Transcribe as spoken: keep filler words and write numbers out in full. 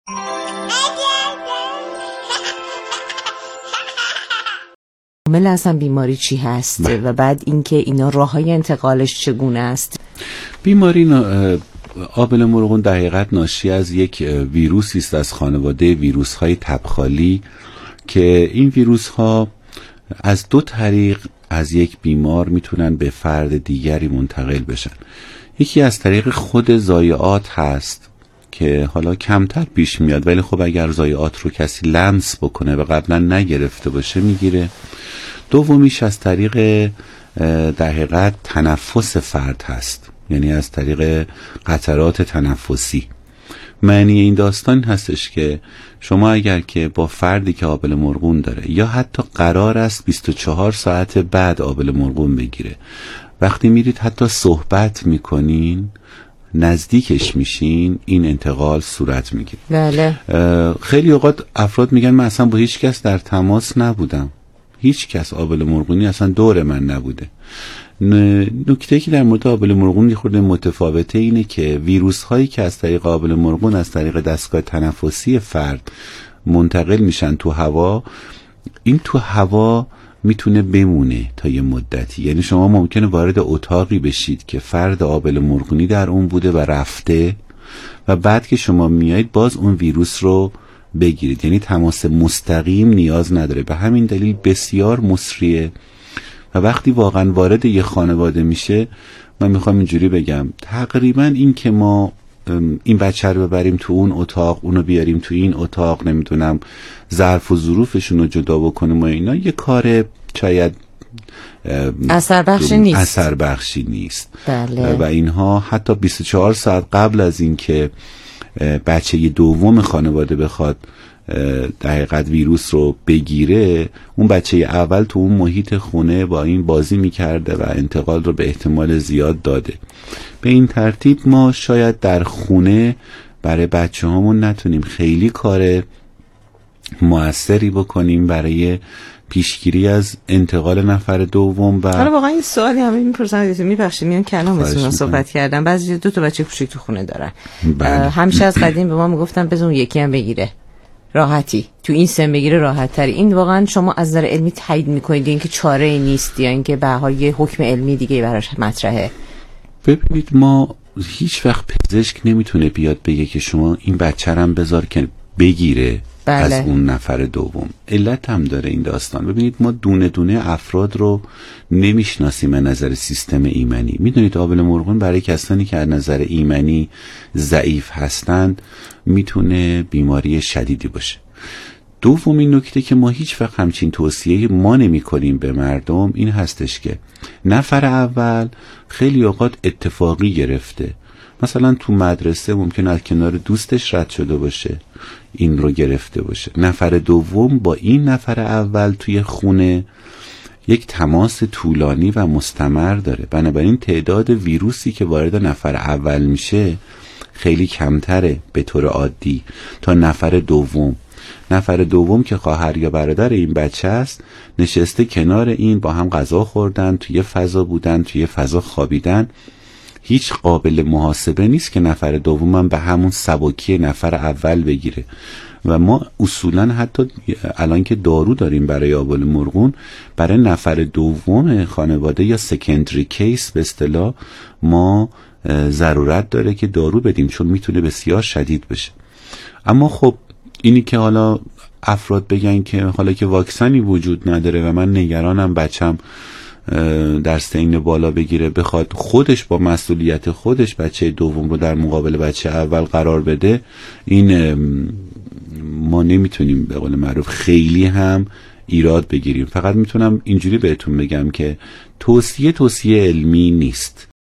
کامل اصلا بیماری چی هست و بعد اینکه اینا راههای انتقالش چگونه است؟ بیماری آبله مرغون در حقیقت ناشی از یک ویروسی است از خانواده ویروس‌های تبخالی که این ویروس‌ها از دو طریق از یک بیمار میتونن به فرد دیگری منتقل بشن. یکی از طریق خود ضایعات هست که حالا کمتر پیش میاد، ولی خب اگر ضایعات رو کسی لمس بکنه و قبلا نگرفته باشه میگیره. دومیش از طریق در حقیقت تنفس فرد هست، یعنی از طریق قطرات تنفسی. معنی این داستان هستش که شما اگر که با فردی که آبله مرغون داره یا حتی قرار است بیست و چهار ساعت بعد آبله مرغون بگیره، وقتی میرید حتی صحبت میکنین، نزدیکش میشین، این انتقال صورت میگیره. بله. خیلی اوقات افراد میگن من اصلا با هیچ کس در تماس نبودم، هیچ کس آبله مرغونی اصلا دور من نبوده. نکته که در مورد آبله مرغون یه خورده متفاوته اینه که ویروس هایی که از طریق آبله مرغون از طریق دستگاه تنفسی فرد منتقل میشن تو هوا، این تو هوا میتونه بمونه تا یه مدتی. یعنی شما ممکنه وارد اتاقی بشید که فرد آبله مرغونی در اون بوده و رفته و بعد که شما میایید باز اون ویروس رو بگیرید، یعنی تماس مستقیم نیاز نداره. به همین دلیل بسیار مسریه و وقتی واقعا وارد یه خانواده میشه، من میخوام اینجوری بگم تقریبا این که ما این بچه رو ببریم تو اون اتاق، اونو بیاریم تو این اتاق، نمیدونم ظرف و ظروفشون رو جدا بکنیم و اینا، یه کار شاید اثر بخشی نیست اثر بخشی نیست. بله. و اینها حتی بیست و چهار ساعت قبل از این که بچه دوم خانواده بخواد در حقیقت ویروس رو بگیره، اون بچه اول تو اون محیط خونه با این بازی میکرده و انتقال رو به احتمال زیاد داده. به این ترتیب ما شاید در خونه برای بچه هامون نتونیم خیلی کار مؤثری بکنیم برای پیشگیری از انتقال نفر دوم. و حالا واقعا این سوالی همه میپرسن، میبخشید میان کلامتون صحبت کردن، بعضی دو تا بچه کوچیک تو خونه دارن. همیشه از قدیم به ما میگفتن بذار اون یکی هم بگیره، راحتی تو این سن بگیره راحت تری. این واقعا شما از نظر علمی تایید میکنید این که چاره ای نیست یا اینکه به حال یه حکم علمی دیگه براش مطرحه؟ ببینید ما هیچ وقت پزشک نمیتونه بیاد بگه که شما این بچه رو هم بذار که بگیره. بله. از اون نفر دوم. علت هم داره این داستان. ببینید ما دونه دونه افراد رو نمیشناسیم از نظر سیستم ایمنی. میدونید آبله مرغون برای کسانی که از نظر ایمنی ضعیف هستند میتونه بیماری شدیدی باشه. دومین نکته که ما هیچ وقت همچین توصیه ما نمی کنیم به مردم این هستش که نفر اول خیلی اوقات اتفاقی گرفته، مثلا تو مدرسه ممکن از کنار دوستش رد شده باشه، این رو گرفته باشه. نفر دوم با این نفر اول توی خونه یک تماس طولانی و مستمر داره، بنابراین تعداد ویروسی که وارد نفر اول میشه خیلی کمتره به طور عادی تا نفر دوم. نفر دوم که خواهر یا برادر این بچه است، نشسته کنار این، با هم غذا خوردن، توی فضا بودن، توی فضا خوابیدن، هیچ قابل محاسبه نیست که نفر دومم به همون سبکی نفر اول بگیره. و ما اصولا حتی الان که دارو داریم برای آبله مرغون، برای نفر دوم خانواده یا سکندری کیس به اصطلاح ما ضرورت داره که دارو بدیم، چون میتونه بسیار شدید بشه. اما خب اینی که حالا افراد بگن که حالا که واکسنی وجود نداره و من نگرانم بچم در سن بالا بگیره، بخواد خودش با مسئولیت خودش بچه دوم رو در مقابل بچه اول قرار بده، این ما نمیتونیم به قول معروف خیلی هم ایراد بگیریم. فقط میتونم اینجوری بهتون بگم که توصیه توصیه علمی نیست.